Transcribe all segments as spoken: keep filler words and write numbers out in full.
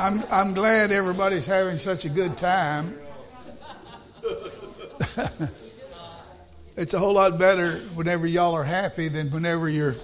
I'm I'm glad everybody's having such a good time. It's a whole lot better whenever y'all are happy than whenever you're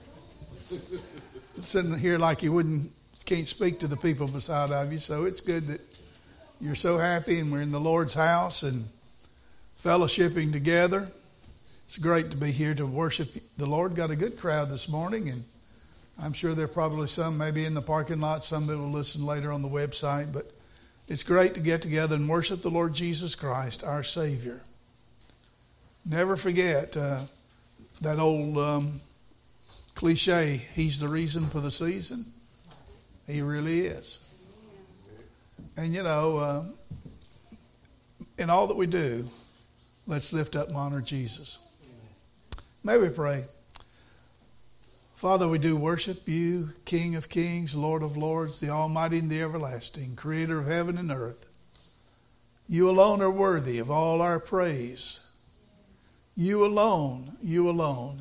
sitting here like you wouldn't can't speak to the people beside of you. So it's good that you're so happy and we're in the Lord's house and fellowshipping together. It's great to be here to worship the Lord. Got a good crowd this morning, and I'm sure there are probably some maybe in the parking lot, some that will listen later on the website. But it's great to get together and worship the Lord Jesus Christ, our Savior. Never forget uh, that old um, cliche, He's the reason for the season. He really is. And, you know, uh, in all that we do, let's lift up and honor Jesus. May we pray. Father, we do worship you, King of kings, Lord of lords, the Almighty and the everlasting, Creator of heaven and earth. You alone are worthy of all our praise. You alone, you alone.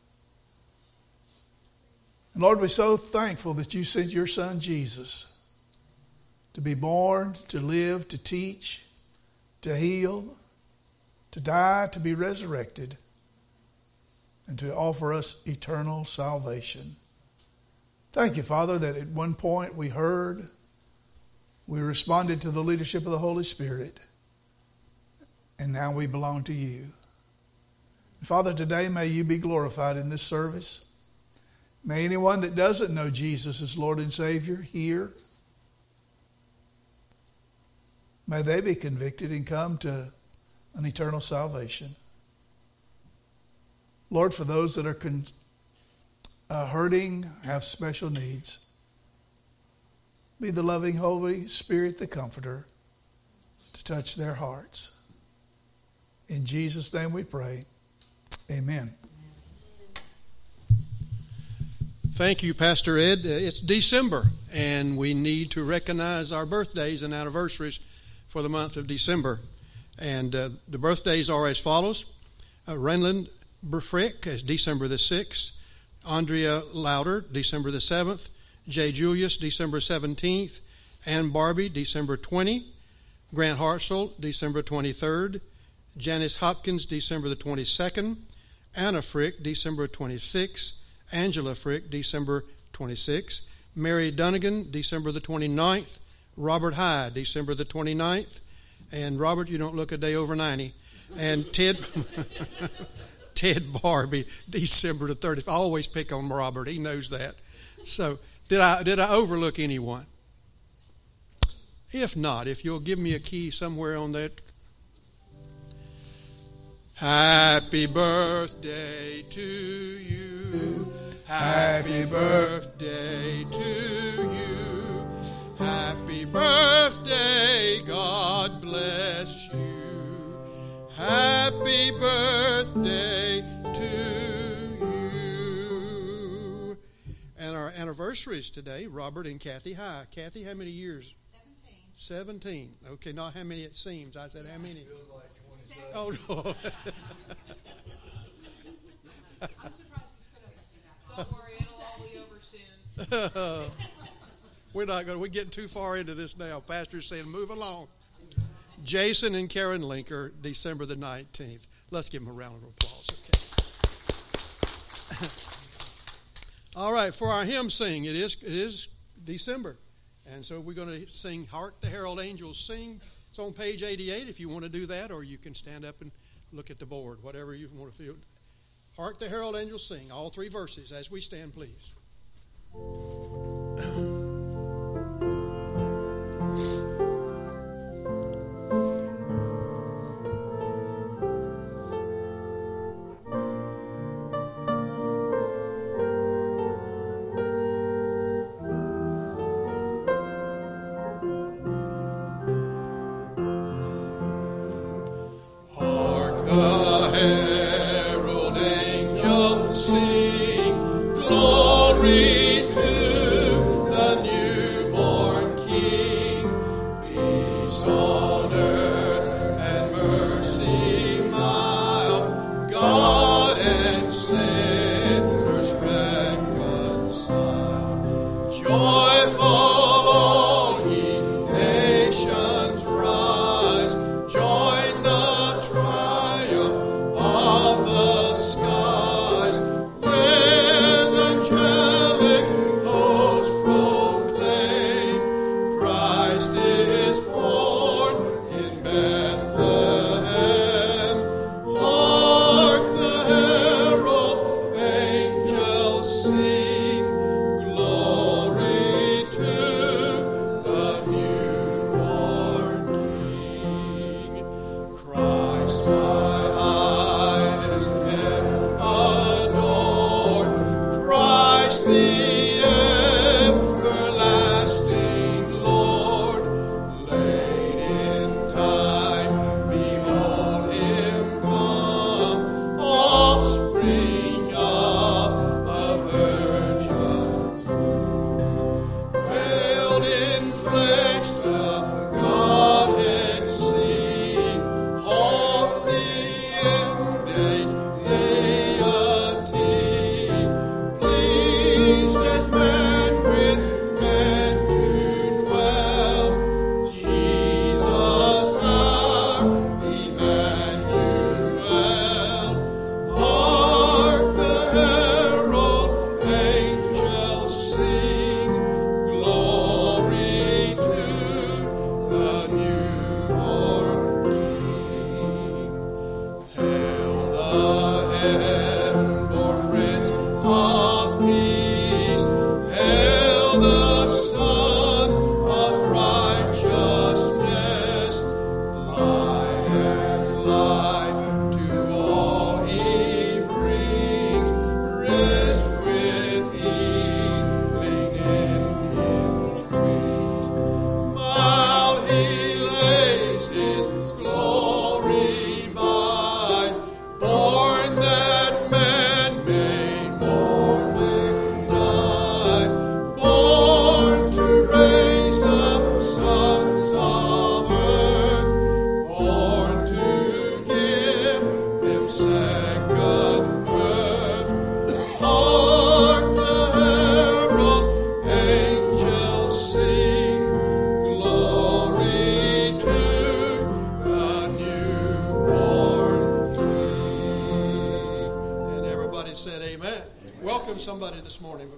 And Lord, we're so thankful that you sent your Son Jesus to be born, to live, to teach, to heal, to die, to be resurrected, and to offer us eternal salvation. Thank you, Father, that at one point we heard, we responded to the leadership of the Holy Spirit, and now we belong to you. Father, today may you be glorified in this service. May anyone that doesn't know Jesus as Lord and Savior hear. May they be convicted and come to an eternal salvation. Lord, for those that are con- uh, hurting, have special needs, be the loving Holy Spirit, the Comforter, to touch their hearts. In Jesus' name we pray. Amen. Thank you, Pastor Ed. It's December, and we need to recognize our birthdays and anniversaries for the month of December. And uh, the birthdays are as follows. Uh, Renlund Burfrick is December the sixth. Andrea Lauder, December the seventh. Jay Julius, December seventeenth. Ann Barbie, December twentieth. Grant Hartzell, December twenty-third. Janice Hopkins, December the twenty-second. Anna Frick, December twenty-sixth. Angela Frick, December twenty-sixth. Mary Dunnigan, December the twenty-ninth. Robert Hyde, December the twenty-ninth. And Robert, you don't look a day over ninety. And Ted Ted Barbie, December the thirtieth. I always pick on Robert. He knows that. So did I did I overlook anyone? If not, if you'll give me a key somewhere on that. Happy birthday to you. Happy birthday to you. Happy birthday, God bless you. Happy birthday to you. And our anniversaries today, Robert and Kathy. Hi, Kathy, how many years? Seventeen. Seventeen. Okay, not how many it seems. I said how many? Feels like twenty-seven. Oh, no. I'm surprised he's put up with that. Don't worry, it'll all be over soon. We're not going to, we're getting too far into this now. Pastor's saying, move along. Jason and Karen Linker, December the nineteenth. Let's give them a round of applause, okay? All right, for our hymn sing, it is it is December. And so we're going to sing Hark the Herald Angels Sing. It's on page eighty-eight if you want to do that, or you can stand up and look at the board, whatever you want to feel. Hark the Herald Angels Sing, all three verses. As we stand, please. Sing glory to the Somebody this morning.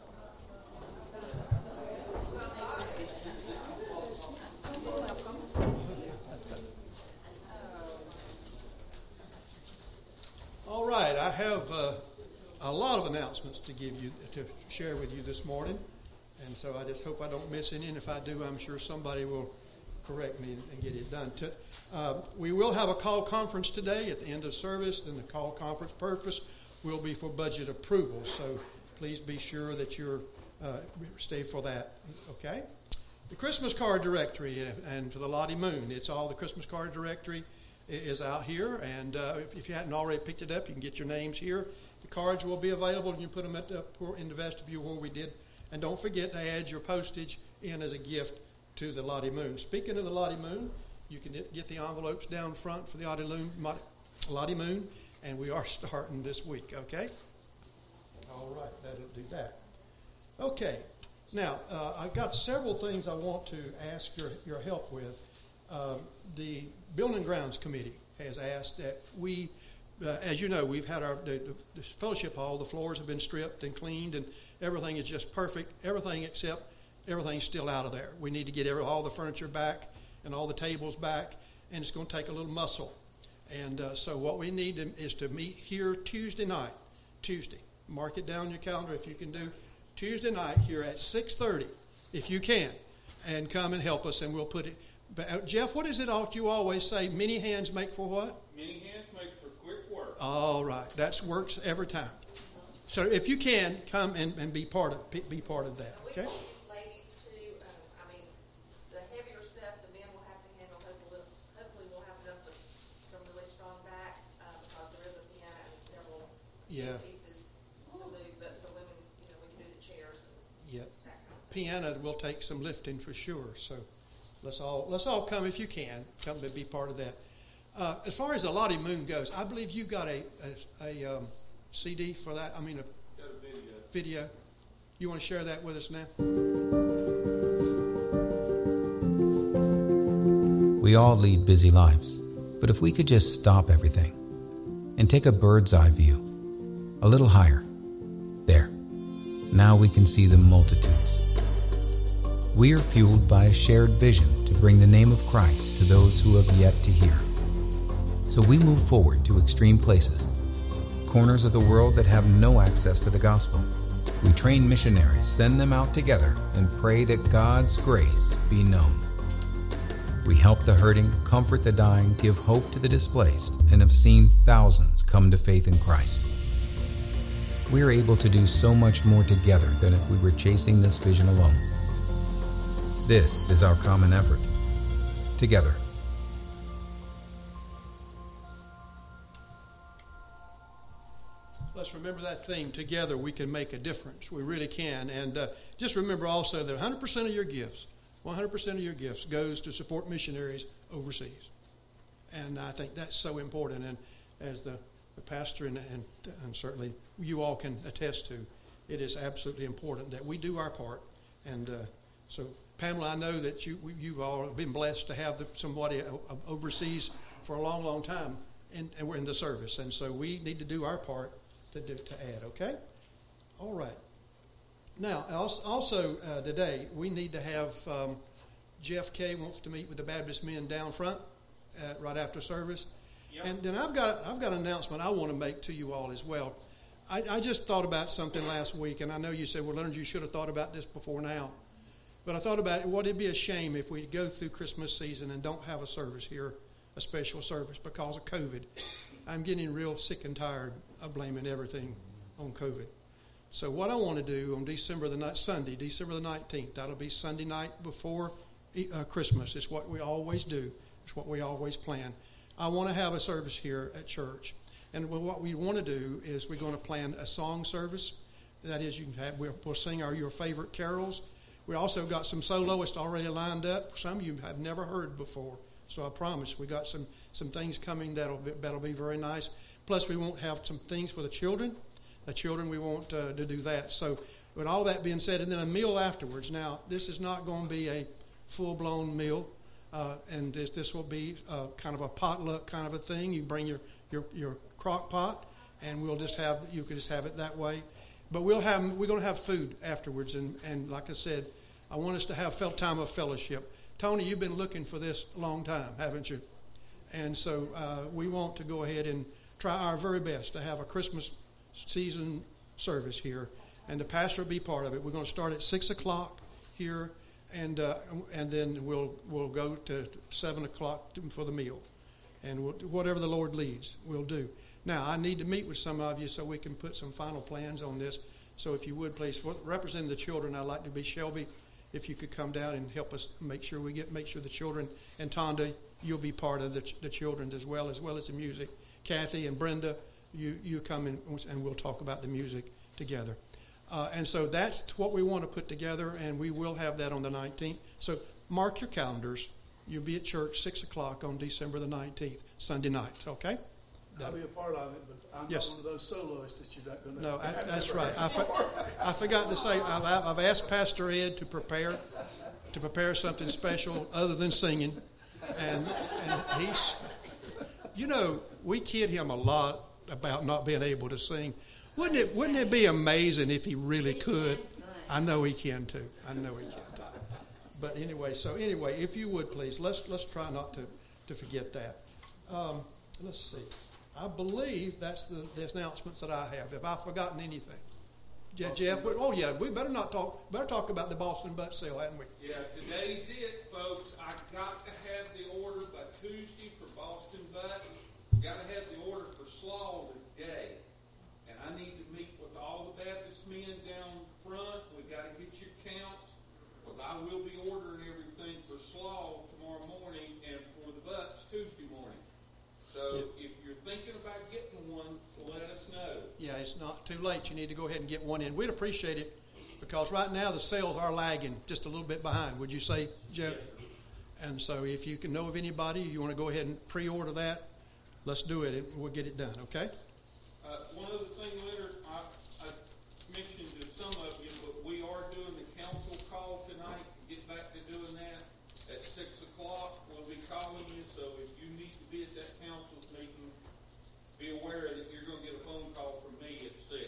All right, I have uh, a lot of announcements to give you, to share with you this morning, and so I just hope I don't miss any, and if I do, I'm sure somebody will correct me and get it done. To, uh, we will have a call conference today at the end of service, and the call conference purpose will be for budget approval, so please be sure that you're uh, stay for that, okay? The Christmas card directory, and for the Lottie Moon, it's all the Christmas card directory is out here, and uh, if, if you hadn't already picked it up, you can get your names here. The cards will be available, and you put them at the, in the vestibule where we did. And don't forget to add your postage in as a gift to the Lottie Moon. Speaking of the Lottie Moon, you can get the envelopes down front for the Lottie Moon, and we are starting this week, okay? All right, that'll do that. Okay, now, uh, I've got several things I want to ask your, your help with. Um, the Building and Grounds Committee has asked that we, uh, as you know, we've had our the, the fellowship hall, the floors have been stripped and cleaned, and everything is just perfect, everything except everything's still out of there. We need to get every, all the furniture back and all the tables back, and it's going to take a little muscle. And uh, so what we need to, is to meet here Tuesday night, Tuesday. Mark it down in your calendar if you can do. Tuesday night here at six thirty, if you can, and come and help us, and we'll put it. But, uh, Jeff, what is it you always say? Many hands make for what? Many hands make for quick work. All right, that works every time. So if you can, come and, and be part of be part of that. Okay. Ladies too. Um, I mean, the heavier stuff the men will have to handle. Hopefully, hopefully we'll have enough of some really strong backs uh, because there is a piano and several Yeah. pieces to move. But the women, you know, we can do the chairs. And Yeah. that kind of Piano will take some lifting for sure. So let's all let's all come if you can. Come to be part of that. Uh, as far as the Lottie Moon goes, I believe you got a a, a um, C D for that. I mean, a, Got a video. video. You want to share that with us now? We all lead busy lives, but if we could just stop everything and take a bird's eye view, a little higher, there, now we can see the multitudes. We are fueled by a shared vision to bring the name of Christ to those who have yet to hear. So we move forward to extreme places, corners of the world that have no access to the gospel. We train missionaries, send them out together, and pray that God's grace be known. We help the hurting, comfort the dying, give hope to the displaced, and have seen thousands come to faith in Christ. We are able to do so much more together than if we were chasing this vision alone. This is our common effort. Together. Let's remember that theme. Together we can make a difference. We really can. And uh, just remember also that one hundred percent of your gifts one hundred percent of your gifts goes to support missionaries overseas. And I think that's so important. And as the, the pastor and, and, and certainly you all can attest to, it is absolutely important that we do our part. And uh, so, Pamela, I know that you you've all been blessed to have the, somebody overseas for a long, long time, and, and we're in the service. And so we need to do our part to do to add. Okay, all right. Now, also uh, today we need to have um, Jeff Kay wants to meet with the Baptist men down front uh, right after service. Yep. And then I've got I've got an announcement I want to make to you all as well. I, I just thought about something last week, and I know you said, well, Leonard, you should have thought about this before now. But I thought about it, would it be a shame if we go through Christmas season and don't have a service here, a special service, because of COVID. I'm getting real sick and tired of blaming everything on COVID. So what I want to do on December the night, Sunday, December the nineteenth, that'll be Sunday night before uh, Christmas. It's what we always do. It's what we always plan. I want to have a service here at church. And what we want to do is we're going to plan a song service. That is, you can have, we'll sing our your favorite carols. We also got some soloists already lined up. Some of you have never heard before. So I promise we got some, some things coming that'll be, that'll be very nice. Plus we won't have some things for the children. The children, we want uh, to do that. So with all that being said, and then a meal afterwards. Now, this is not going to be a full-blown meal. Uh, and this, this will be uh, kind of a potluck kind of a thing. You bring your, your, your crock pot, and we'll just have, you can just have it that way. But we'll have, we're going to have food afterwards. And, and like I said, I want us to have felt time of fellowship. Tony, you've been looking for this a long time, haven't you? And so uh, we want to go ahead and try our very best to have a Christmas season service here. And the pastor will be part of it. We're going to start at six o'clock here, and uh, and then we'll we'll go to seven o'clock for the meal. And we'll, whatever the Lord leads, we'll do. Now, I need to meet with some of you so we can put some final plans on this. So if you would, please, representing the children, I'd like to be Shelby. If you could come down and help us make sure we get, make sure the children, and Tonda, you'll be part of the, the children as well, as well as the music. Kathy and Brenda, you, you come in and we'll talk about the music together. Uh, and so that's what we want to put together, and we will have that on the nineteenth. So mark your calendars. You'll be at church six o'clock on December the nineteenth, Sunday night, okay? I'll be a part of it, but I'm yes. not one of those soloists that you're not going to. No, I, that's right. I, I forgot to say, I've, I've asked Pastor Ed to prepare to prepare something special other than singing, and and he's, you know, we kid him a lot about not being able to sing. Wouldn't it Wouldn't it be amazing if he really could? I know he can too. I know he can too. But anyway, so anyway, if you would please, let's let's try not to, to forget that. Um, let's see. I believe that's the, the announcements that I have. Have I forgotten anything? Yeah, Jeff, oh yeah, we better not talk. Better talk about the Boston butt sale, hadn't we? Yeah, today's it, folks. I got to have the order by Tuesday for Boston butt. Got to have the order for slaw today, and I need to meet with all the Baptist men down front. We got to get your counts, because I will be ordering everything for slaw tomorrow morning and for the butts Tuesday morning. So yeah. If you're thinking about getting one, let us know. Yeah, it's not too late. You need to go ahead and get one in. We'd appreciate it, because right now the sales are lagging just a little bit behind. Would you say, Jeff? Yes. And so if you can know of anybody, you want to go ahead and pre-order that, let's do it, and we'll get it done, okay? Uh, one other thing, Leonard, I, I mentioned to some of you, but we are doing the council call tonight. Get back to doing that at six o'clock. We'll be calling you, so if you need to be at that council's meeting, be aware that you're going to get a phone call from me at six.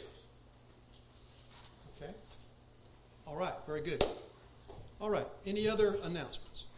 Okay. All right, very good. All right, any other announcements?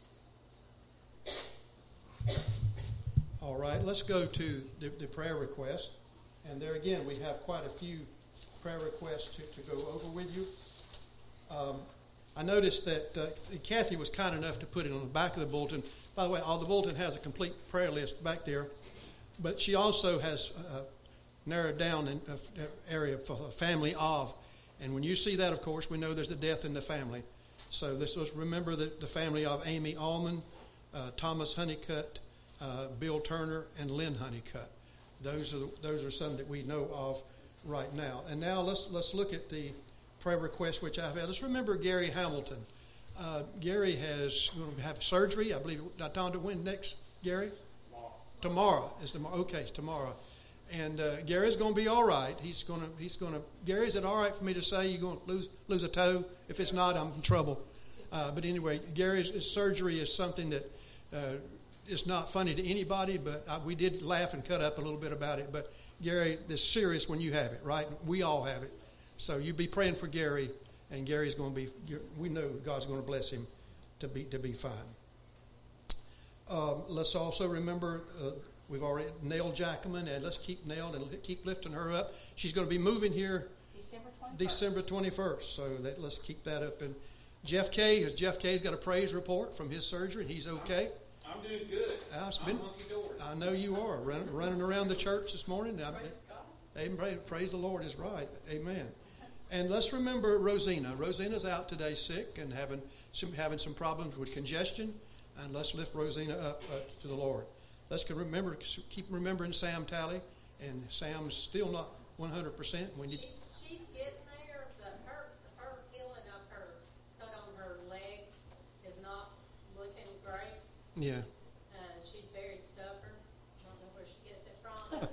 All right, let's go to the, the prayer request. And there again, we have quite a few prayer requests to, to go over with you. Um, I noticed that uh, Kathy was kind enough to put it on the back of the bulletin. By the way, all the bulletin has a complete prayer list back there. But she also has uh, narrowed down an area for the family of. And when you see that, of course, we know there's a death in the family. So this was, remember the, the family of Amy Allman, uh, Thomas Honeycutt, Uh, Bill Turner, and Lynn Honeycutt. Those are the, those are some that we know of right now. And now let's let's look at the prayer request which I've had. Let's remember Gary Hamilton. Uh, Gary has going to have surgery. I believe Tonda when next, Gary? Tomorrow. Tomorrow is tomorrow. Okay, it's tomorrow. And uh, Gary's going to be all right. He's going to. He's going to. Gary, is it all right for me to say you're going to lose lose a toe? If it's not, I'm in trouble. Uh, but anyway, Gary's his surgery is something that uh, is not funny to anybody. But I, we did laugh and cut up a little bit about it. But Gary, it's serious when you have it, right? We all have it. So you be praying for Gary, and Gary's going to be. We know God's going to bless him to be to be fine. Um, let's also remember. Uh, We've already nailed Jacqueline, and let's keep nailed and keep lifting her up. She's going to be moving here December twenty-first. December twenty-first, so that let's keep that up. And Jeff K, Jeff K's got a praise report from his surgery, and he's okay. I'm, I'm doing good. Uh, it's I'm been, hunky-dory. I know you are running, running around the church this morning. Praise God. Amen. Praise the Lord is right. Amen. And let's remember Rosina. Rosina's out today sick and having some having some problems with congestion, and let's lift Rosina up uh, to the Lord. Let's remember, keep remembering Sam Talley, and Sam's still not one hundred percent. We need. She, she's getting there, but her her healing of her cut on her leg is not looking great. Yeah. Uh, she's very stubborn. I don't know where she gets it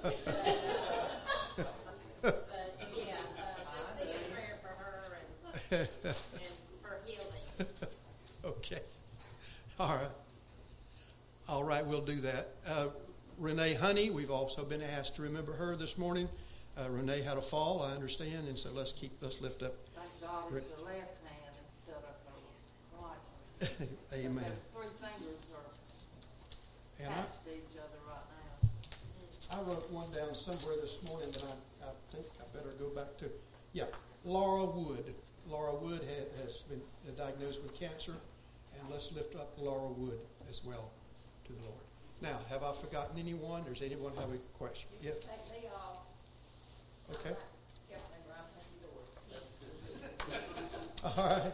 from. but, uh, but yeah, uh, just be in prayer for her and, and her healing. Okay. All right. All right, we'll do that. Uh, Renee Honey, we've also been asked to remember her this morning. Uh, Renee had a fall, I understand, and so let's keep let's lift up. Thank God it's the left hand instead of the right one. Amen. The three fingers are And attached to each other right now. I, I wrote one down somewhere this morning, but I, I think I better go back to. Yeah, Laura Wood. Laura Wood ha, has been diagnosed with cancer, and let's lift up Laura Wood as well to the Lord. Now, have I forgotten anyone? Does anyone have a question? Yes. Take me off. Okay. Yes, and I'm at the door. All right.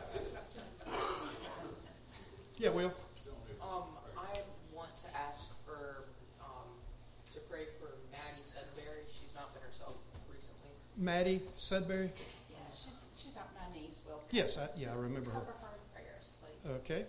Yeah, Will. Um, I want to ask for um, to pray for Maddie Sudbury. She's not been herself recently. Maddie Sudbury. Yeah, she's she's on my knees. Will's Yes, I, yeah, I remember her. cover her in prayers, please. Okay.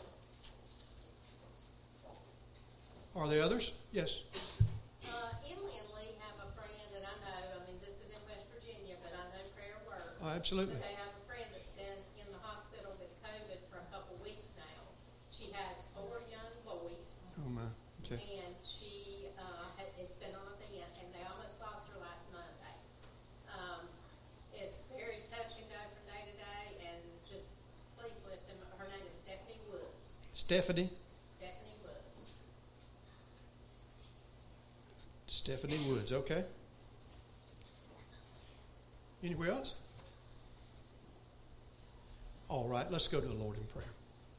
Are there others? Yes. Uh, Emily and Lee have a friend that I know. I mean, this is in West Virginia, but I know prayer works. Oh, absolutely. But they have a friend that's been in the hospital with COVID for a couple weeks now. She has four young boys. Oh, my. Okay. And she uh, has been on a vent, and they almost lost her last Monday. Um, it's very touch and go from day to day, and just please lift them up. Her name is Stephanie Woods. Stephanie. Stephanie Woods. Stephanie Woods. Okay. Anywhere else? All right, let's go to the Lord in prayer.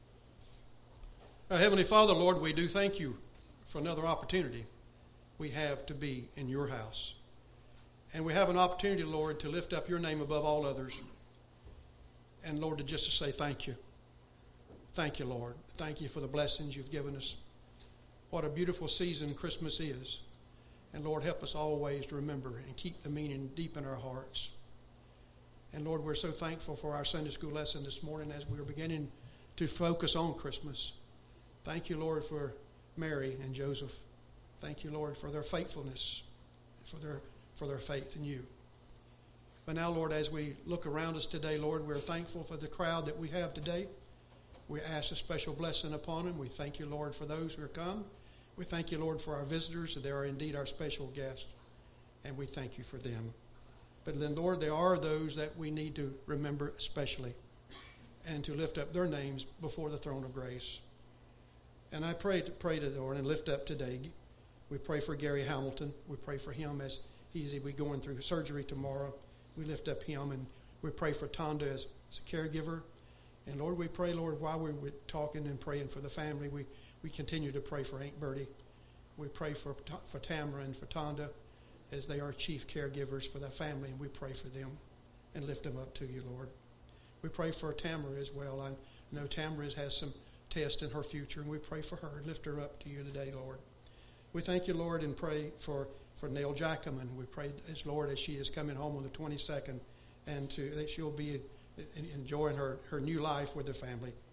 Our Heavenly Father, Lord, we do thank you for another opportunity we have to be in your house. And we have an opportunity, Lord, to lift up your name above all others. And, Lord, to just to say thank you. Thank you, Lord. Thank you for the blessings you've given us. What a beautiful season Christmas is. And, Lord, help us always to remember and keep the meaning deep in our hearts. And, Lord, we're so thankful for our Sunday school lesson this morning as we are beginning to focus on Christmas. Thank you, Lord, for Mary and Joseph. Thank you, Lord, for their faithfulness, for their for their faith in you. But now, Lord, as we look around us today, Lord, we're thankful for the crowd that we have today. We ask a special blessing upon them. We thank you, Lord, for those who are come. We thank you, Lord, for our visitors. They are indeed our special guests, and we thank you for them. But then, Lord, there are those that we need to remember especially and to lift up their names before the throne of grace. And I pray to pray to the Lord and lift up today. We pray for Gary Hamilton. We pray for him as he's be going through surgery tomorrow. We lift up him, and we pray for Tonda as, as a caregiver. And Lord, we pray, Lord, while we were talking and praying for the family, we, we continue to pray for Aunt Bertie. We pray for for Tamara and for Tonda as they are chief caregivers for their family, and we pray for them and lift them up to you, Lord. We pray for Tamara as well. I know Tamara has some tests in her future, and we pray for her and lift her up to you today, Lord. We thank you, Lord, and pray for, for Neil Jacquemin. We pray, as Lord, as she is coming home on the twenty-second, and to that she'll be enjoying her, her new life with her family.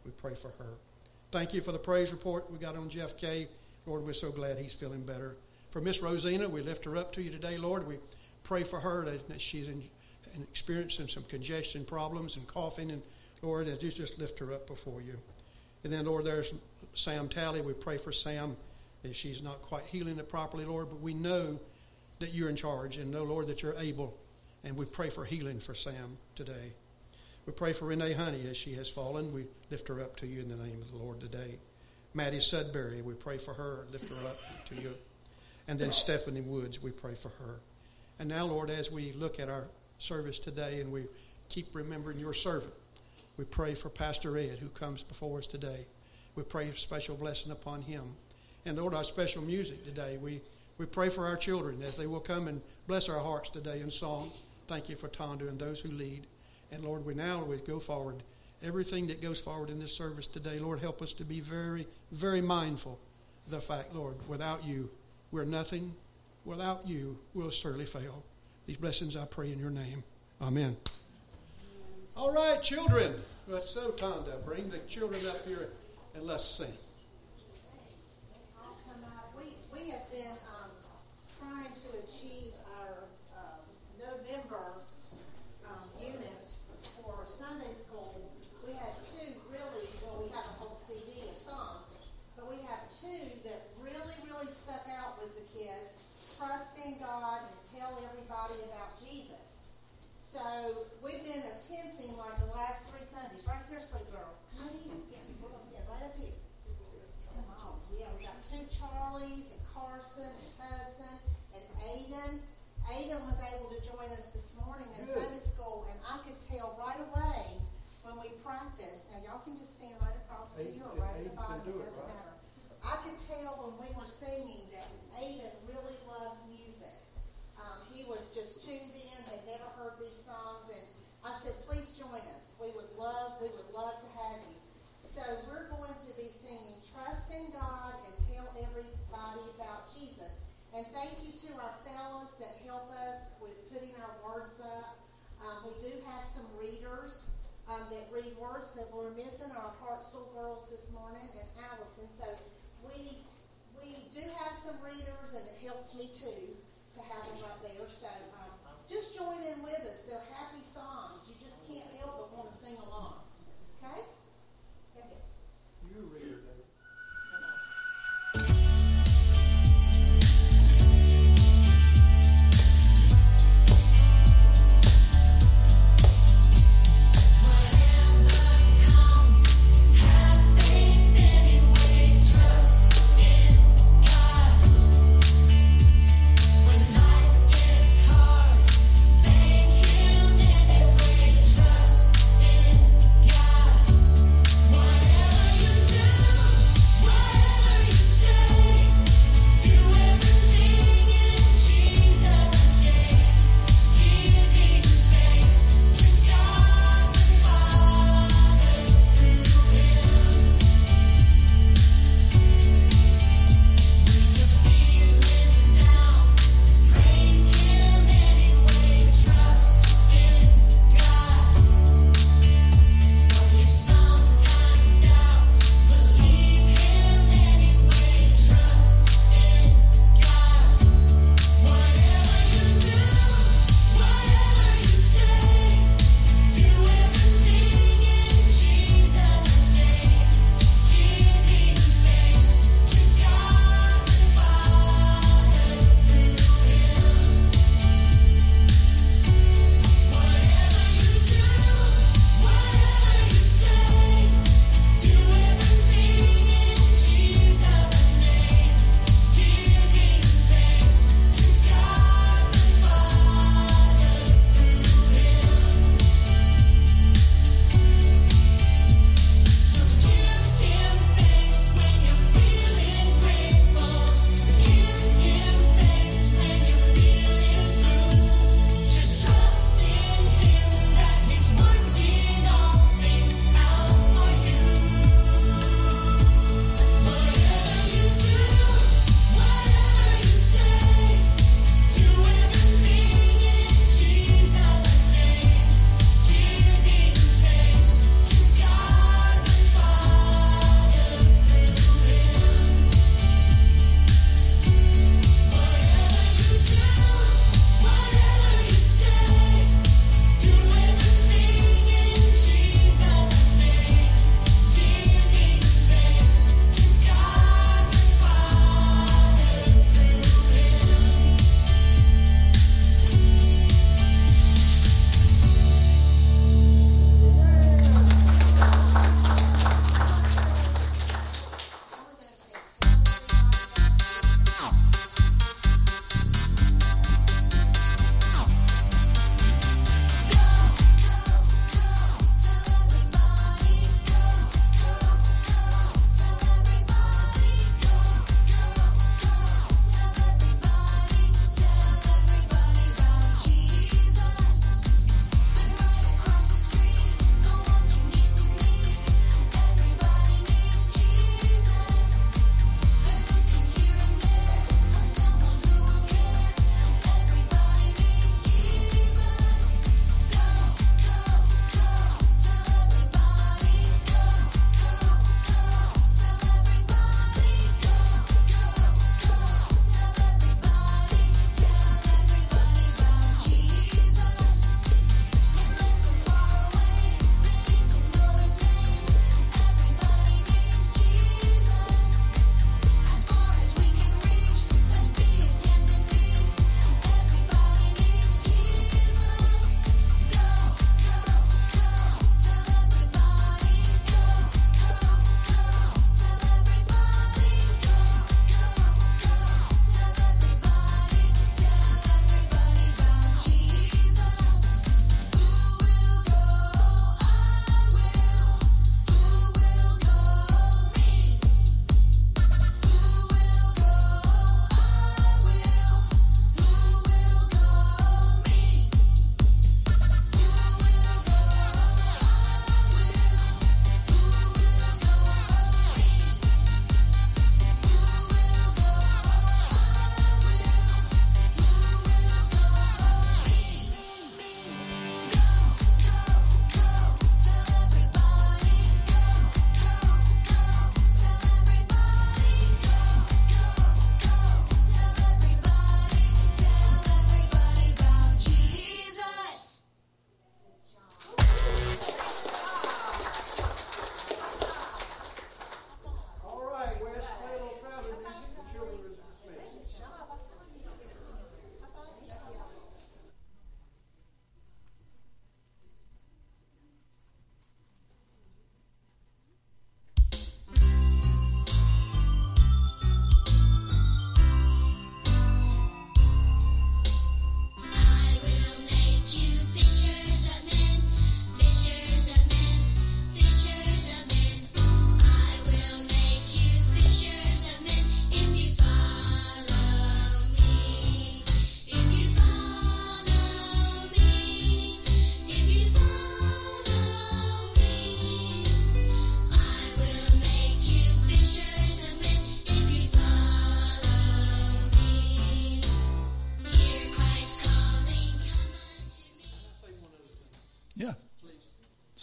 We pray for her. Thank you for the praise report we got on Jeff K. Lord, we're so glad he's feeling better. For Miss Rosina, we lift her up to you today, Lord. We pray for her that she's in, in experiencing some congestion problems and coughing. And, Lord, that you just lift her up before you. And then, Lord, there's Sam Talley. We pray for Sam. And she's not quite healing it properly, Lord, but we know that you're in charge and know, Lord, that you're able. And we pray for healing for Sam today. We pray for Renee Honey as she has fallen. We lift her up to you in the name of the Lord today. Maddie Sudbury, we pray for her. Lift her up to you. And then Stephanie Woods, we pray for her. And now, Lord, as we look at our service today and we keep remembering your servant, we pray for Pastor Ed who comes before us today. We pray a special blessing upon him. And Lord, our special music today, we, we pray for our children as they will come and bless our hearts today in song. Thank you for Tonda and those who lead. And Lord, we now we go forward. Everything that goes forward in this service today, Lord, help us to be very, very mindful of the fact, Lord, without you, we're nothing. Without you, we'll surely fail. These blessings I pray in your name. Amen. All right, children. Let's so Tonda, bring the children up here and let's sing. We, we have been um, trying to achieve our um, November um, unit for Sunday school. We had two really, well, we had a whole C D of songs, but we have two that really, really stuck out with the kids. Trust in God and tell everybody about Jesus. So we've been attempting, like the last three Sundays, right here, sweet girl. Honey, yeah, we're going to stand right up here. Come on. Yeah, we got two Charlies and Carson and Hudson and Aiden. Aiden was able to join us this morning in Good. Sunday school, and I could tell right away when we practiced. Now, y'all can just stand right across to you or right at the bottom. It doesn't matter. I could tell when we were singing that Aiden really loves music. Um, he was just tuned in. They'd never heard these songs, and I said, please join us. We would love, we would love to have you. So we're going to be singing Trust in God and Tell Everybody About Jesus. And thank you to our fellows that help us with putting our words up. Um, we do have some readers um, that read words that we're missing, our Hartsville girls this morning and Allison. So we we do have some readers, and it helps me too to have them right there. So um, just join in with us. They're happy songs. You just can't help but want to sing along. Okay? Go ahead. You read it, David. Trust in God.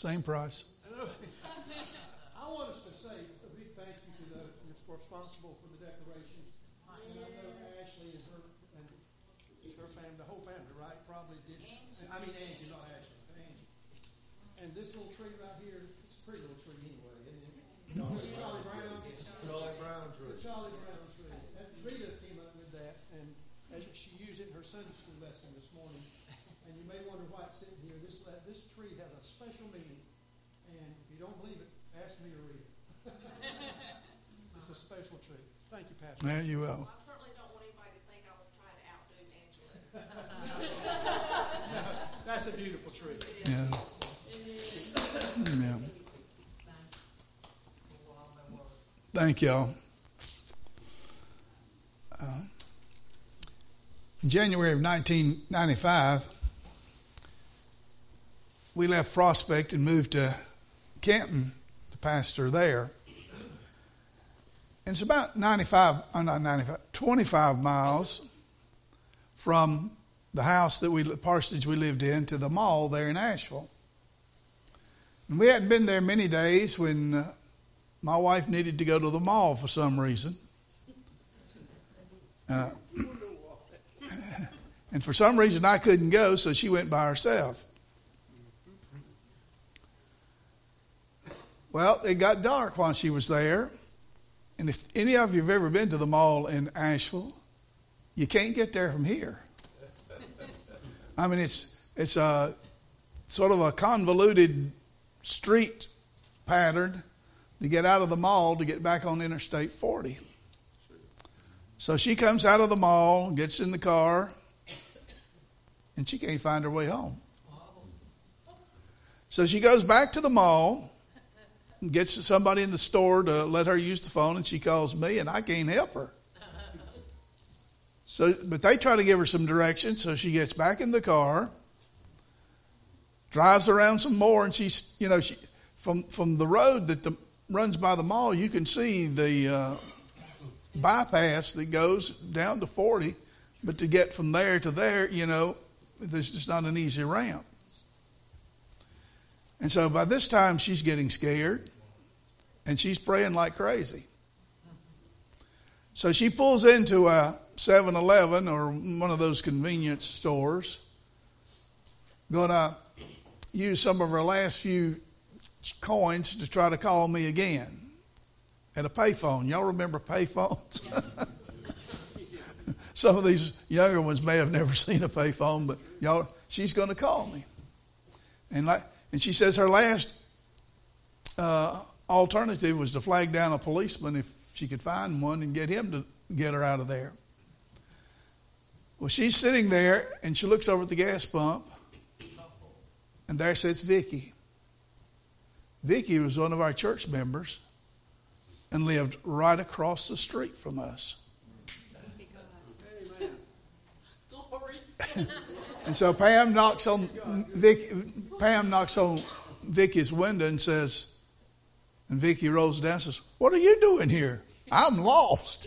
Same price. I want us to say a big thank you to those that's responsible for the decorations. And I know Ashley and her and her family, the whole family, right? Probably did. I mean Angie, not Ashley, but Angie. And this little tree right here, it's a pretty little tree anyway, isn't it? It's Charlie Brown. It's a Charlie Brown tree. It's a Charlie Brown tree. And Rita came up with that, and as she used it in her Sunday school lesson this morning. And you may wonder why it's sitting here. This this tree has a special meaning, and if you don't believe it, ask me or Rita. It's a special tree. Thank you, Pastor. There you go. Well, I certainly don't want anybody to think I was trying to outdo Angela. That's a beautiful tree. Yeah. Yeah. Thank y'all. Uh, in January of nineteen ninety-five, we left Prospect and moved to Canton to pastor there. And it's about ninety-five, oh, not ninety-five, twenty-five miles from the house that we, the parsonage we lived in, to the mall there in Asheville. And we hadn't been there many days when uh, my wife needed to go to the mall for some reason. Uh, and for some reason I couldn't go, so she went by herself. Well, it got dark while she was there. And if any of you have ever been to the mall in Asheville, you can't get there from here. I mean, it's it's a sort of a convoluted street pattern to get out of the mall to get back on Interstate forty. So she comes out of the mall, gets in the car, and she can't find her way home. So she goes back to the mall, gets somebody in the store to let her use the phone, and she calls me, and I can't help her. So, but they try to give her some direction, so she gets back in the car, drives around some more, and she's, you know, she from from the road that the, runs by the mall, you can see the uh, bypass that goes down to forty, but to get from there to there, you know, there's just not an easy ramp. And so by this time, she's getting scared, and she's praying like crazy. So she pulls into a seven eleven or one of those convenience stores, going to use some of her last few coins to try to call me again at a payphone. Y'all remember payphones? Some of these younger ones may have never seen a payphone, but y'all, she's going to call me. And like, and she says her last uh, alternative was to flag down a policeman if she could find one and get him to get her out of there. Well, she's sitting there, and she looks over at the gas pump, and there sits Vicky. Vicky was one of our church members and lived right across the street from us. And so Pam knocks on Vicky, Pam knocks on Vicky's window and says, and Vicky rolls down and says, "What are you doing here? I'm lost."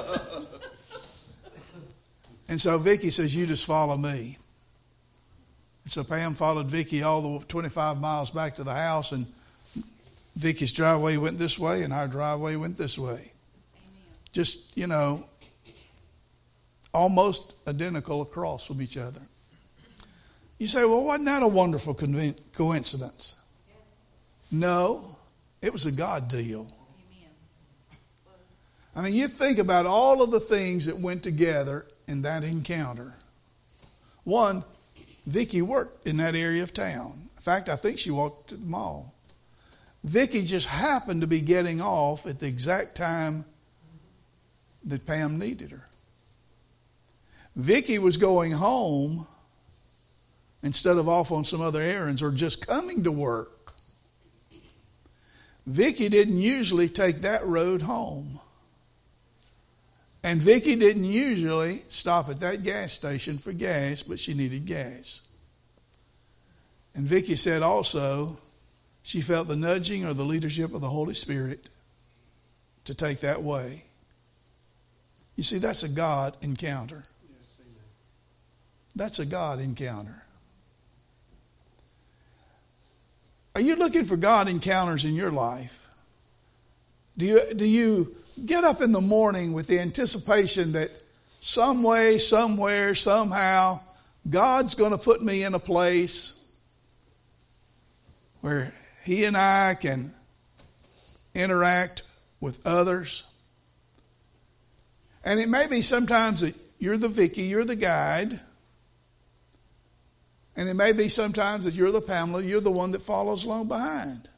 And so Vicky says, "You just follow me." And so Pam followed Vicky all the twenty-five miles back to the house, and Vicky's driveway went this way and our driveway went this way. Amen. Just, you know, almost identical across from each other. You say, well, wasn't that a wonderful coincidence? Yes. No, it was a God deal. Amen. I mean, you think about all of the things that went together in that encounter. One, Vicky worked in that area of town. In fact, I think she walked to the mall. Vicky just happened to be getting off at the exact time that Pam needed her. Vicky was going home instead of off on some other errands or just coming to work. Vicky didn't usually take that road home. And Vicky didn't usually stop at that gas station for gas, but she needed gas. And Vicky said also she felt the nudging or the leadership of the Holy Spirit to take that way. You see, that's a God encounter. That's a God encounter. Are you looking for God encounters in your life? Do you, do you get up in the morning with the anticipation that some way, somewhere, somehow, God's going to put me in a place where He and I can interact with others? And it may be sometimes that you're the Vicky, you're the guide. And it may be sometimes that you're the Pamela, you're the one that follows along behind.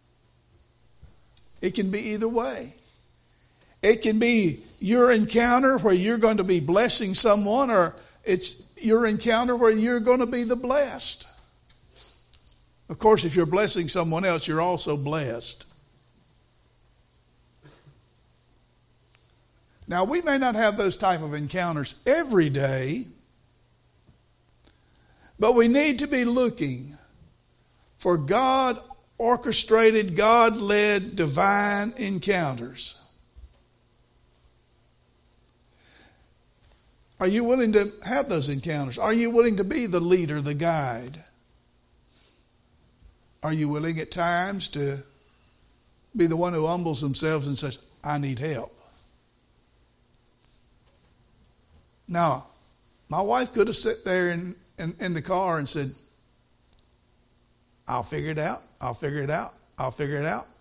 It can be either way. It can be your encounter where you're going to be blessing someone, or it's your encounter where you're going to be the blessed. Of course, if you're blessing someone else, you're also blessed. Now, we may not have those type of encounters every day, but we need to be looking for God-orchestrated, God-led, divine encounters. Are you willing to have those encounters? Are you willing to be the leader, the guide? Are you willing at times to be the one who humbles themselves and says, I need help? Now, my wife could have sat there in, in, in the car and said, I'll figure it out, I'll figure it out, I'll figure it out.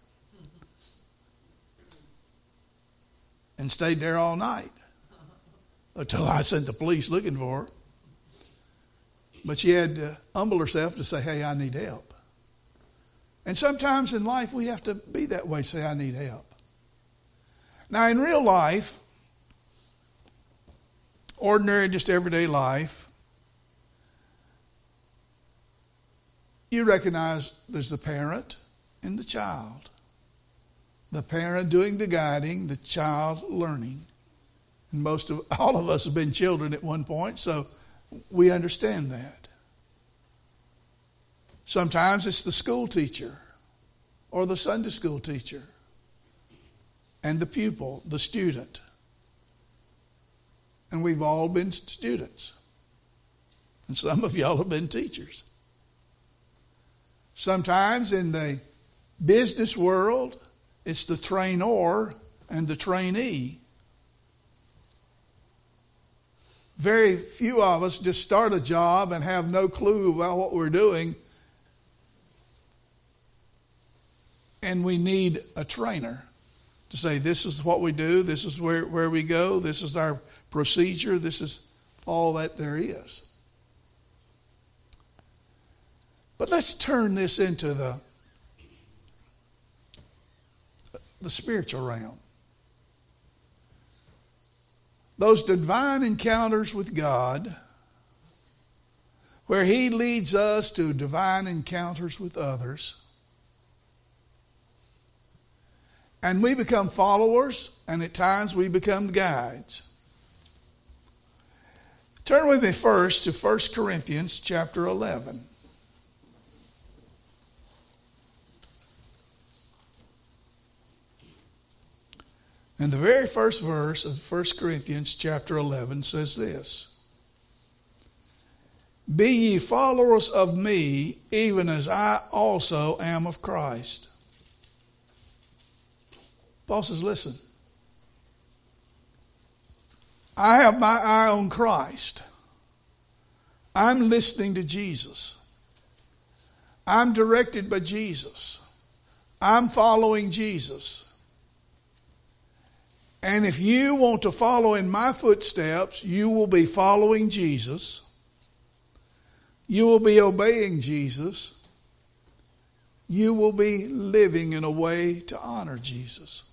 And stayed there all night until I sent the police looking for her. But she had to humble herself to say, hey, I need help. And sometimes in life we have to be that way, say, I need help. Now, in real life, ordinary, just everyday life, you recognize there's the parent and the child. The parent doing the guiding, the child learning. And most of, all of us have been children at one point, so we understand that. Sometimes it's the school teacher or the Sunday school teacher and the pupil, the student. And we've all been students. And some of y'all have been teachers. Sometimes in the business world, it's the trainor and the trainee. Very few of us just start a job and have no clue about what we're doing. And we need a trainer to say, this is what we do, this is where, where we go, this is our procedure, this is all that there is. But let's turn this into the, the spiritual realm. Those divine encounters with God, where He leads us to divine encounters with others. And we become followers, and at times we become guides. Turn with me first to First Corinthians chapter eleven. And the very first verse of First Corinthians chapter eleven says this: Be ye followers of me, even as I also am of Christ. Paul says, listen, I have my eye on Christ. I'm listening to Jesus. I'm directed by Jesus. I'm following Jesus. And if you want to follow in my footsteps, you will be following Jesus. You will be obeying Jesus. You will be living in a way to honor Jesus.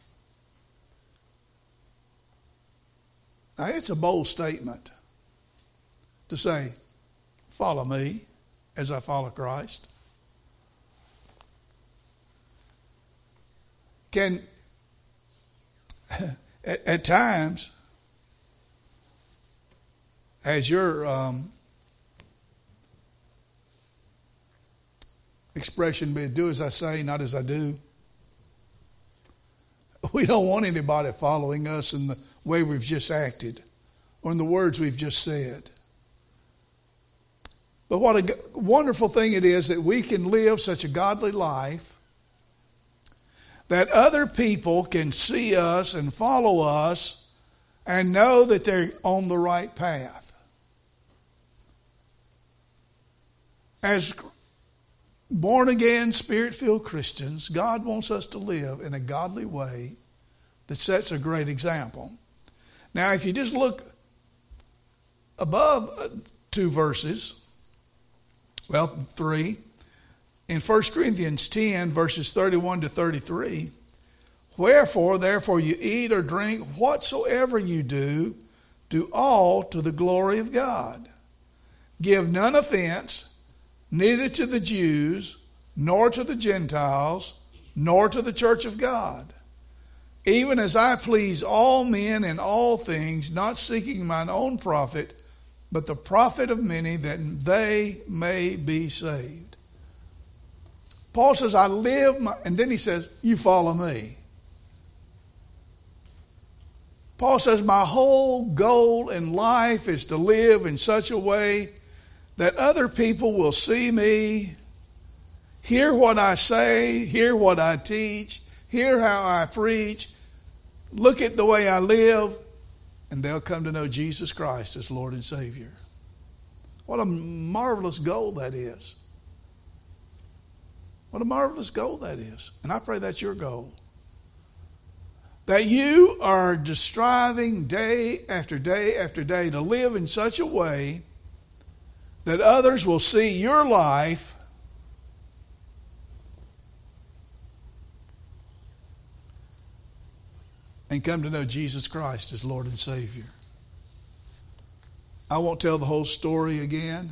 Now, it's a bold statement to say, follow me as I follow Christ. Can, at, at times, as your um, expression be, do as I say, not as I do. We don't want anybody following us in the way we've just acted or in the words we've just said. But what a wonderful thing it is that we can live such a godly life that other people can see us and follow us and know that they're on the right path. As born-again, Spirit-filled Christians, God wants us to live in a godly way that sets a great example. Now, if you just look above two verses, well, three, in First Corinthians ten, verses thirty-one to thirty-three, wherefore, therefore, you eat or drink, whatsoever you do, do all to the glory of God. Give none offense, neither to the Jews, nor to the Gentiles, nor to the church of God. Even as I please all men in all things, not seeking mine own profit, but the profit of many, that they may be saved. Paul says, I live, my, and then he says, you follow me. Paul says, my whole goal in life is to live in such a way that other people will see me, hear what I say, hear what I teach, hear how I preach, look at the way I live, and they'll come to know Jesus Christ as Lord and Savior. What a marvelous goal that is. What a marvelous goal that is. And I pray that's your goal. That you are just striving day after day after day to live in such a way that others will see your life and come to know Jesus Christ as Lord and Savior. I won't tell the whole story again,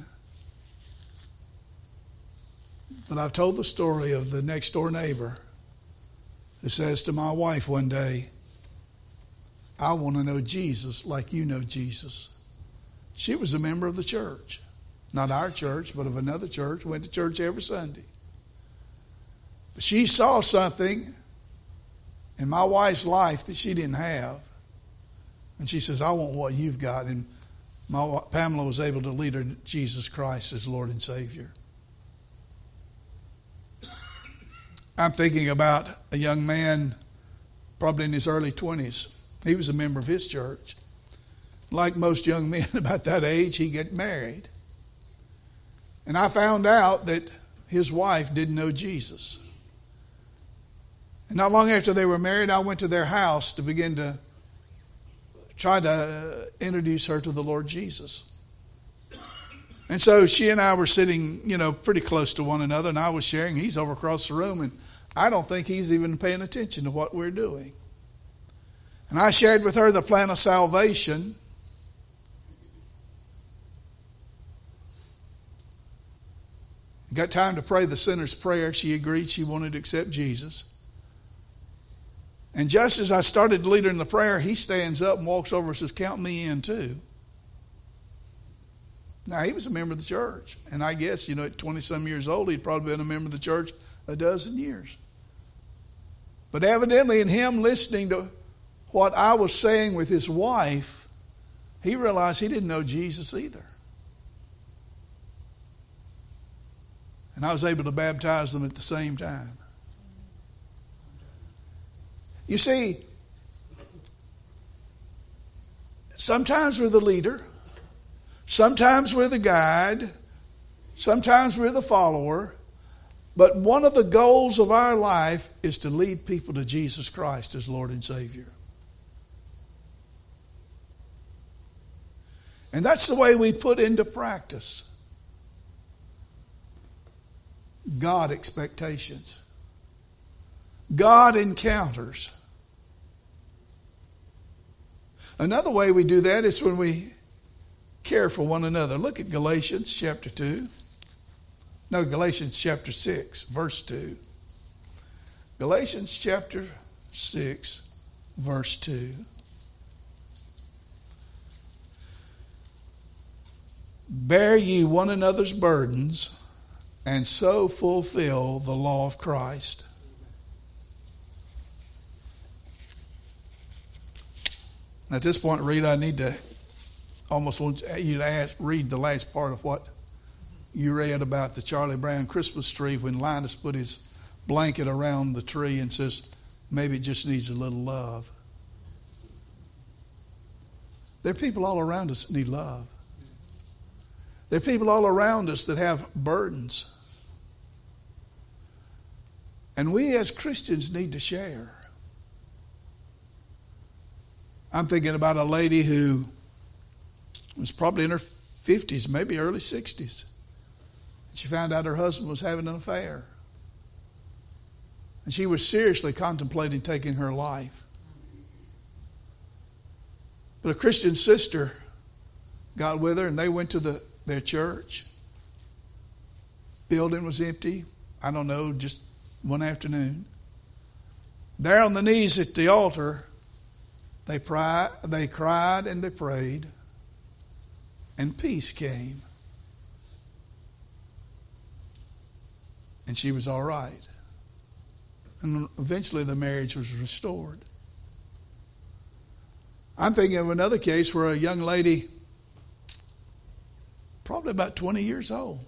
but I've told the story of the next door neighbor who says to my wife one day, I want to know Jesus like you know Jesus. She was a member of the church. Not our church, but of another church. Went to church every Sunday. But she saw something in my wife's life that she didn't have. And she says, I want what you've got. And my Pamela was able to lead her to Jesus Christ as Lord and Savior. I'm thinking about a young man, probably in his early twenties. He was a member of his church. Like most young men about that age, he got married. And I found out that his wife didn't know Jesus. And not long after they were married, I went to their house to begin to try to introduce her to the Lord Jesus. And so she and I were sitting, you know, pretty close to one another, and I was sharing. He's over across the room, and I don't think he's even paying attention to what we're doing. And I shared with her the plan of salvation. Got time to pray the sinner's prayer. She agreed she wanted to accept Jesus. And just as I started to lead her in the prayer, he stands up and walks over and says, count me in too. Now, he was a member of the church. And I guess, you know, at twenty-some years old, he'd probably been a member of the church a dozen years. But evidently in him listening to what I was saying with his wife, he realized he didn't know Jesus either. And I was able to baptize them at the same time. You see, sometimes we're the leader. Sometimes we're the guide. Sometimes we're the follower. But one of the goals of our life is to lead people to Jesus Christ as Lord and Savior. And that's the way we put into practice God expectations, God encounters. Another way we do that is when we care for one another. Look at Galatians chapter two. No, Galatians chapter six, verse two. Galatians chapter six, verse two. Bear ye one another's burdens, and so fulfill the law of Christ. At this point, Rita, I need to almost want you to ask, read the last part of what you read about the Charlie Brown Christmas tree when Linus put his blanket around the tree and says, maybe it just needs a little love. There are people all around us that need love. There are people all around us that have burdens. And we as Christians need to share. I'm thinking about a lady who was probably in her fifties, maybe early sixties. She found out her husband was having an affair. And she was seriously contemplating taking her life. But a Christian sister got with her and they went to the, their church. Building was empty. I don't know, just one afternoon. There on the knees at the altar, they, pri- they cried and they prayed. And peace came. And she was all right. And eventually the marriage was restored. I'm thinking of another case where a young lady, probably about twenty years old,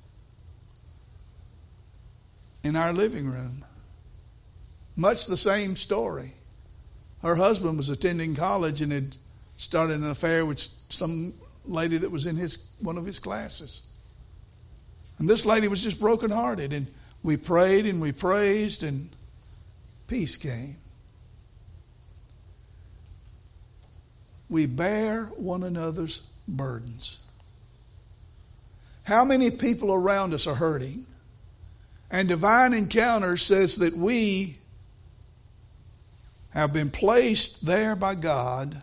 in our living room. Much the same story. Her husband was attending college and had started an affair with some lady that was in his one of his classes. And this lady was just brokenhearted. And we prayed and we praised and peace came. We bear one another's burdens. How many people around us are hurting? And Divine Encounter says that we have been placed there by God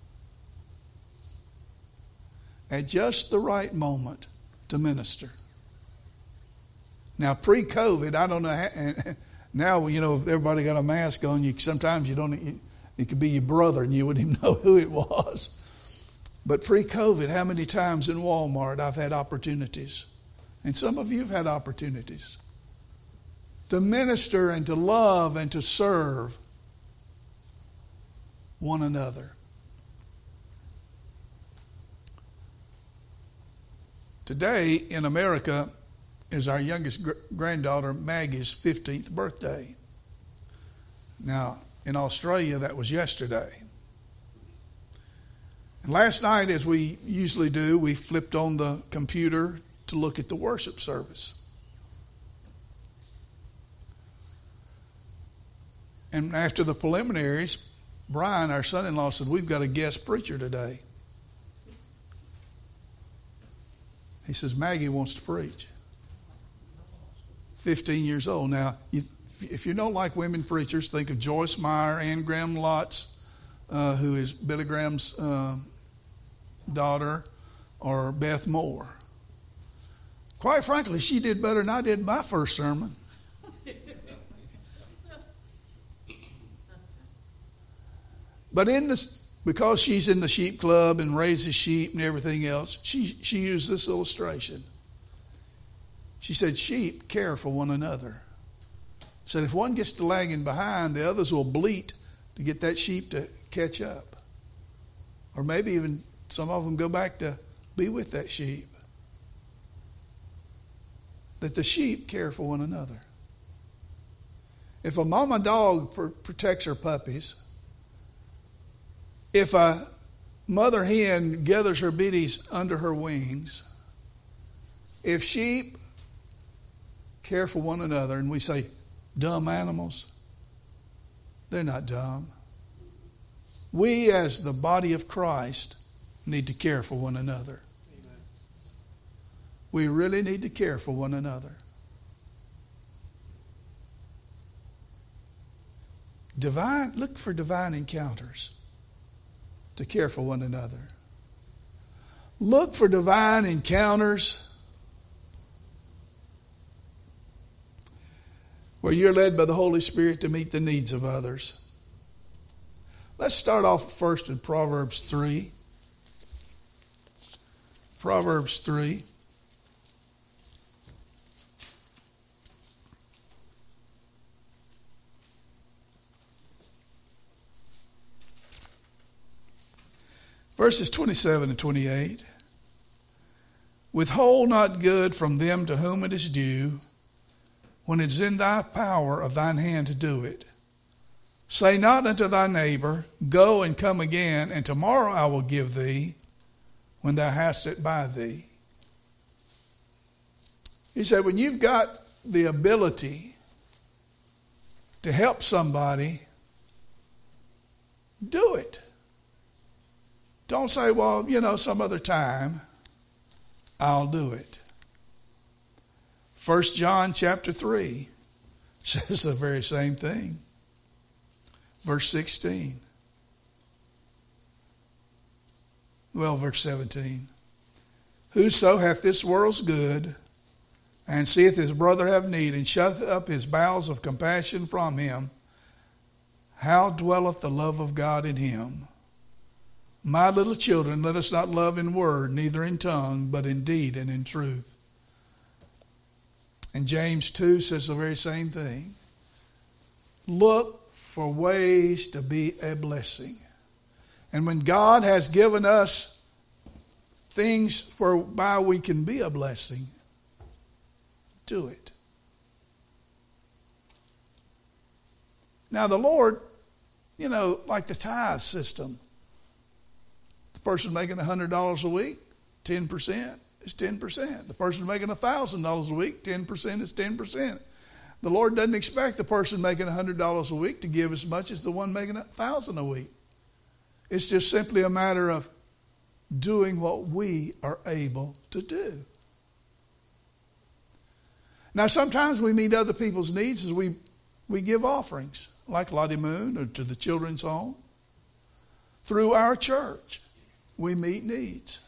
at just the right moment to minister. Now, pre-COVID, I don't know how, now, you know, everybody got a mask on. You sometimes you don't, it could be your brother and you wouldn't even know who it was. But pre-COVID, how many times in Walmart I've had opportunities, and some of you have had opportunities, to minister and to love and to serve one another. Today in America is our youngest gr- granddaughter Maggie's fifteenth birthday. Now, in Australia, that was yesterday. And last night, as we usually do, we flipped on the computer to look at the worship service. And after the preliminaries, Brian, our son-in-law, said, we've got a guest preacher today. He says, Maggie wants to preach. fifteen years old. Now, you, if you don't like women preachers, think of Joyce Meyer, Ann Graham Lotz, uh, who is Billy Graham's uh, daughter, or Beth Moore. Quite frankly, she did better than I did my first sermon. But in this, because she's in the sheep club and raises sheep and everything else, she, she used this illustration. She said, sheep care for one another. Said if one gets to lagging behind, the others will bleat to get that sheep to catch up. Or maybe even some of them go back to be with that sheep. That the sheep care for one another. If a mama dog pr- protects her puppies, if a mother hen gathers her biddies under her wings, if sheep care for one another, and we say, dumb animals, they're not dumb. We as the body of Christ need to care for one another. Amen. We really need to care for one another. Divine, look for divine encounters to care for one another. Look for divine encounters where you're led by the Holy Spirit to meet the needs of others. Let's start off first in Proverbs three. Proverbs three. Verses twenty-seven and twenty-eight. Withhold not good from them to whom it is due, when it is in thy power of thine hand to do it. Say not unto thy neighbor, Go and come again, and tomorrow I will give thee, when thou hast it by thee. He said, when you've got the ability to help somebody, do it. Don't say, well, you know, some other time I'll do it. First John chapter three says the very same thing. Verse sixteen. Well, verse seventeen. Whoso hath this world's good, and seeth his brother have need, and shutteth up his bowels of compassion from him, how dwelleth the love of God in him? My little children, let us not love in word, neither in tongue, but in deed and in truth. And James two says the very same thing. Look for ways to be a blessing. And when God has given us things whereby we can be a blessing, do it. Now the Lord, you know, like the tithe system, the person making one hundred dollars a week, ten percent is ten percent. The person making one thousand dollars a week, ten percent is ten percent. The Lord doesn't expect the person making one hundred dollars a week to give as much as the one making one thousand dollars a week. It's just simply a matter of doing what we are able to do. Now, sometimes we meet other people's needs as we, we give offerings, like Lottie Moon or to the children's home. Through our church, we meet needs.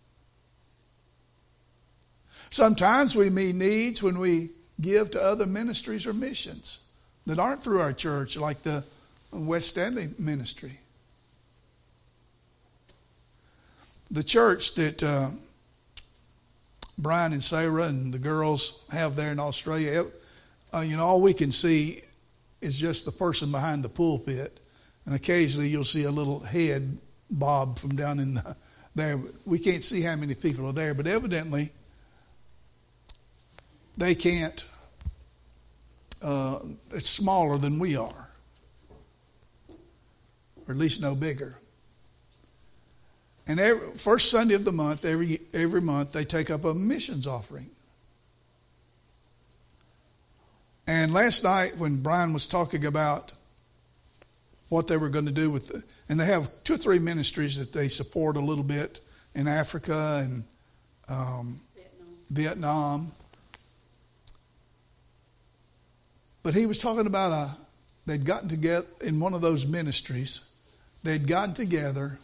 Sometimes we meet needs when we give to other ministries or missions that aren't through our church, like the West Stanley ministry. The church that uh, Brian and Sarah and the girls have there in Australia, uh, you know, all we can see is just the person behind the pulpit. And occasionally you'll see a little head bob from down in the, there. We can't see how many people are there, but evidently they can't, uh, it's smaller than we are, or at least no bigger. And every first Sunday of the month, every every month, they take up a missions offering. And last night, when Brian was talking about what they were going to do with, the, and they have two or three ministries that they support a little bit in Africa and um, Vietnam. Vietnam. But he was talking about a, they'd gotten together in one of those ministries. They'd gotten together.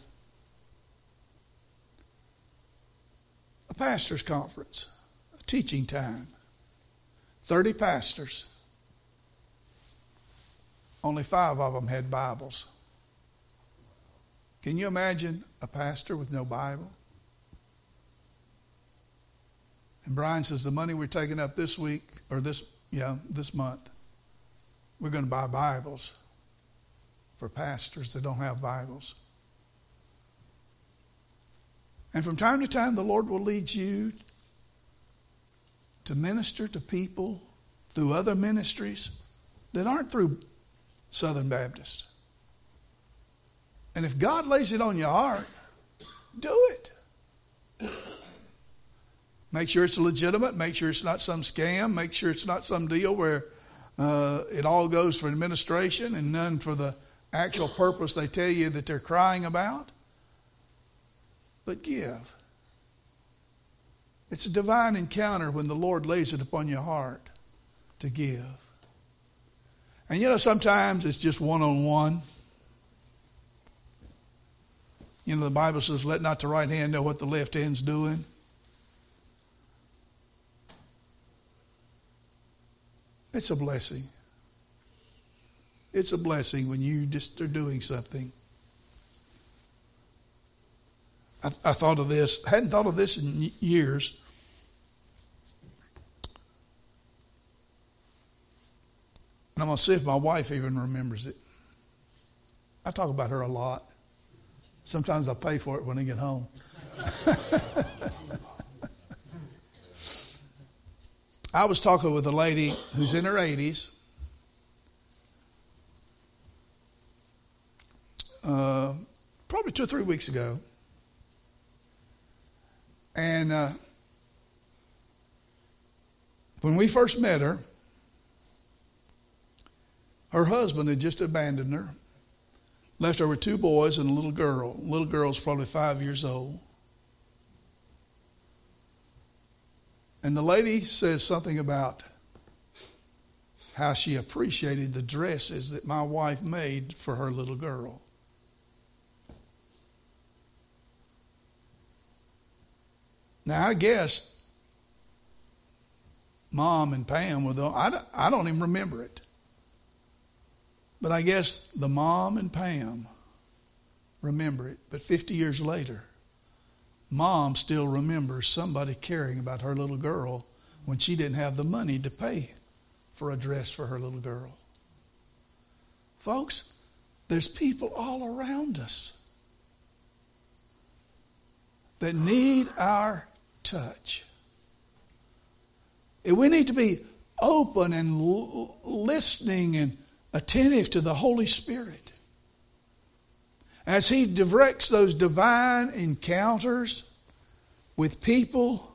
A pastor's conference, a teaching time, thirty pastors. Only five of them had Bibles. Can you imagine a pastor with no Bible? And Brian says the money we're taking up this week, or this, yeah, this month, we're going to buy Bibles for pastors that don't have Bibles. And from time to time, the Lord will lead you to minister to people through other ministries that aren't through Southern Baptist. And if God lays it on your heart, do it. Make sure it's legitimate. Make sure it's not some scam. Make sure it's not some deal where uh, it all goes for administration and none for the actual purpose they tell you that they're crying about. But give. It's a divine encounter when the Lord lays it upon your heart to give. And you know, sometimes it's just one-on-one. You know, the Bible says, let not the right hand know what the left hand's doing. It's a blessing. It's a blessing when you just are doing something. I, I thought of this. I hadn't thought of this in years. And I'm going to see if my wife even remembers it. I talk about her a lot. Sometimes I pay for it when I get home. I was talking with a lady who's in her eighties. Uh, probably two or three weeks ago. And uh, when we first met her, her husband had just abandoned her, left her with two boys and a little girl. The little girl's probably five years old. And the lady says something about how she appreciated the dresses that my wife made for her little girl. Now, I guess Mom and Pam were the, I don't, I don't even remember it. But I guess the Mom and Pam remember it. But fifty years later, Mom still remembers somebody caring about her little girl when she didn't have the money to pay for a dress for her little girl. Folks, there's people all around us that need our touch. And we need to be open and l- listening and attentive to the Holy Spirit as He directs those divine encounters with people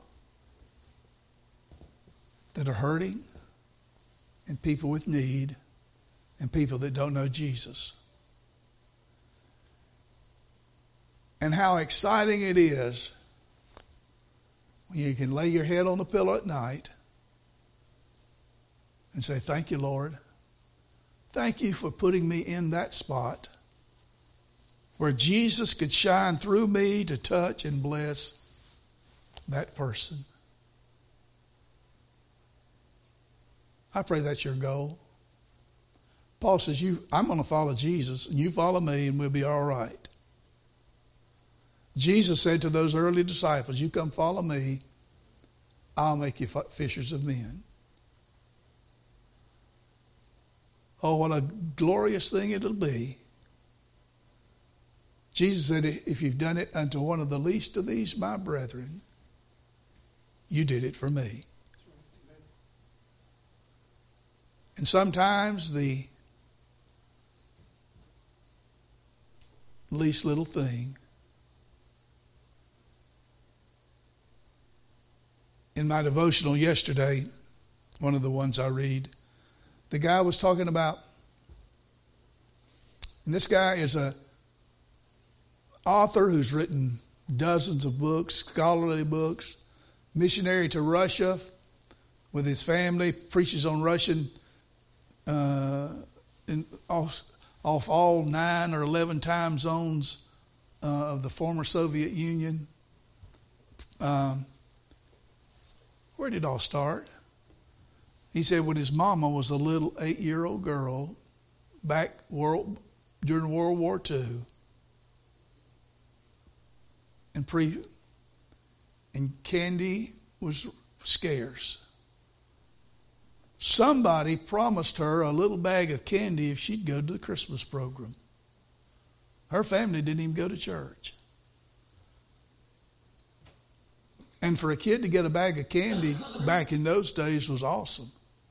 that are hurting and people with need and people that don't know Jesus. And how exciting it is when you can lay your head on the pillow at night and say, thank you, Lord. Thank you for putting me in that spot where Jesus could shine through me to touch and bless that person. I pray that's your goal. Paul says, "You, I'm going to follow Jesus, and you follow me, and we'll be all right." Jesus said to those early disciples, "You come follow me, I'll make you fishers of men." Oh, what a glorious thing it'll be. Jesus said, "If you've done it unto one of the least of these, my brethren, you did it for me." And sometimes the least little thing. In my devotional yesterday, one of the ones I read, the guy was talking about, and this guy is a author who's written dozens of books, scholarly books, missionary to Russia with his family, preaches on Russian uh, in, off, off all nine or eleven time zones uh, of the former Soviet Union. Um, where did it all start? He said when his mama was a little eight-year-old girl back world, during World War Two, and pre and candy was scarce. Somebody promised her a little bag of candy if she'd go to the Christmas program. Her family didn't even go to church. And for a kid to get a bag of candy back in those days was awesome.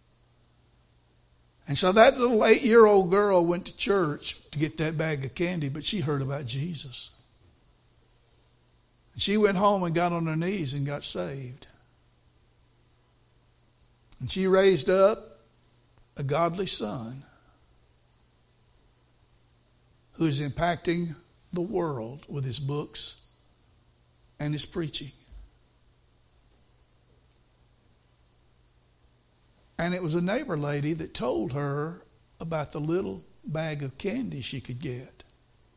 And so that little eight-year-old girl went to church to get that bag of candy, but she heard about Jesus. And she went home and got on her knees and got saved. And she raised up a godly son who is impacting the world with his books and his preaching. And it was a neighbor lady that told her about the little bag of candy she could get.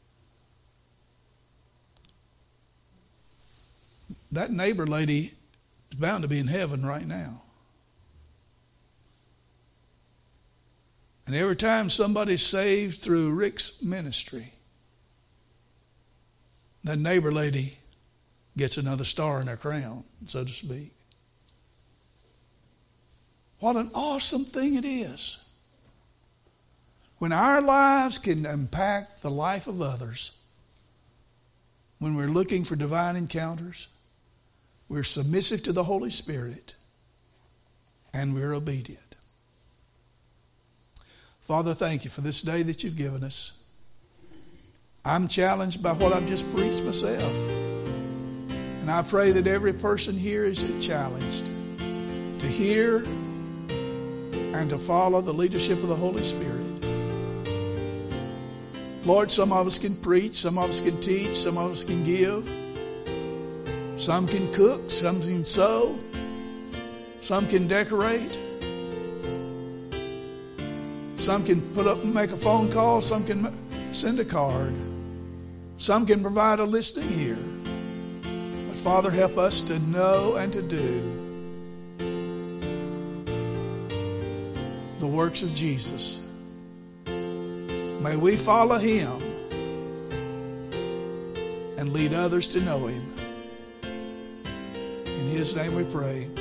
That neighbor lady is bound to be in heaven right now. And every time somebody's saved through Rick's ministry, that neighbor lady gets another star in her crown, so to speak. What an awesome thing it is when our lives can impact the life of others, when we're looking for divine encounters, we're submissive to the Holy Spirit, and we're obedient. Father, thank you for this day that you've given us. I'm challenged by what I've just preached myself. And I pray that every person here is challenged to hear and to follow the leadership of the Holy Spirit. Lord, some of us can preach, some of us can teach, some of us can give. Some can cook, some can sew, some can decorate. Some can put up and make a phone call, some can send a card. Some can provide a listening ear. But Father, help us to know and to do the works of Jesus. May we follow him and lead others to know him. In his name we pray.